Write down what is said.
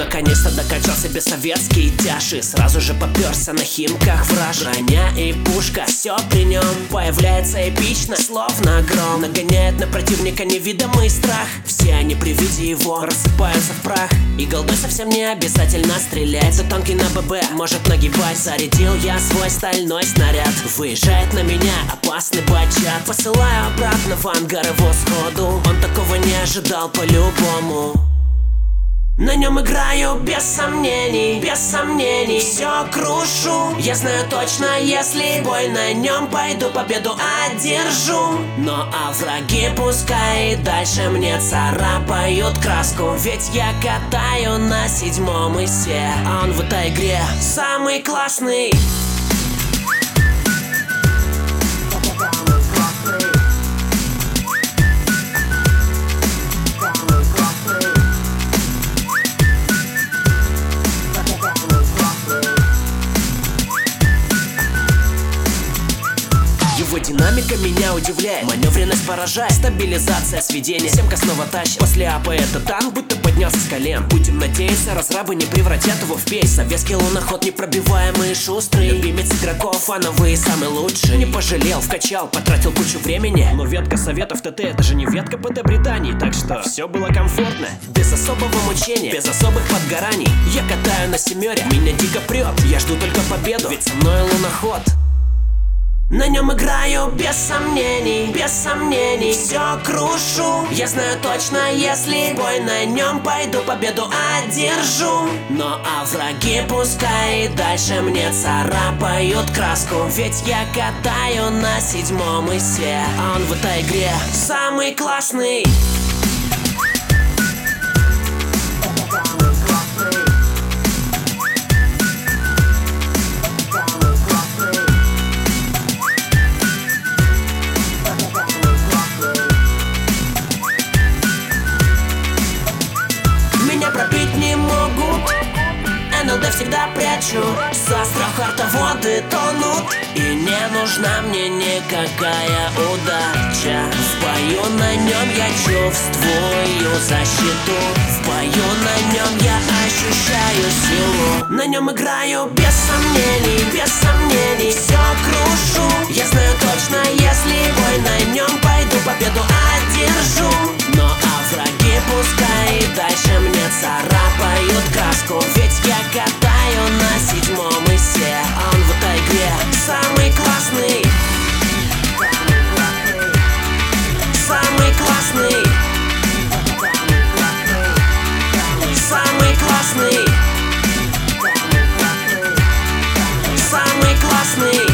наконец-то докачал себе советский тяж и сразу же попёрся на химках враж. Броня и пушка, все при нем появляется эпично, словно гром. Нагоняет на противника невидимый страх. Все они при виде его рассыпаются в прах. И голдой совсем не обязательно стрелять. За тонкий на ББ может нагибать. Зарядил я свой стальной снаряд. Выезжает на меня опасный бачат. Посылаю обратно в ангар его сходу. Он такого не ожидал по-любому. На нем играю без сомнений, все крушу. Я знаю точно, если бой на нем пойду, победу одержу. Но а враги пускай и дальше мне царапают краску. Ведь я катаю на 7-м исе, а он в этой игре самый классный. Его динамика меня удивляет, маневренность поражает, стабилизация сведения. Семка снова тащит, после АП этот танк будто поднялся с колен. Будем надеяться, разрабы не превратят его в пейс. Советский луноход непробиваемый и шустрый. Любимец игроков, фановый и самый лучший. Не пожалел, вкачал, потратил кучу времени. Но ветка советов ТТ, это же не ветка ПТ Британии. Так что все было комфортно, без особого мучения, без особых подгораний. Я катаю на 7-ре, меня дико прет. Я жду только победу, ведь со мной луноход. На нем играю без сомнений, все крушу. Я знаю точно, если бой на нем пойду, победу одержу. Но а враги пускай и дальше мне царапают краску. Ведь я катаю на 7-м исе, а он в этой игре самый классный. Пробить не могут, НЛД всегда прячу. Со страха артоводы тонут. И не нужна мне никакая удача. В бою на нем я чувствую защиту. В бою на нем я ощущаю силу. На нем играю без сомнений, все крушу. Я знаю точно, если бой на нем пойду, победу одержу. Но а враги пускай и дальше мне царапают краску. Ведь я катаю на 7-м исе, а он в этой игре самый классный. Самый классный. Самый классный. Самый классный.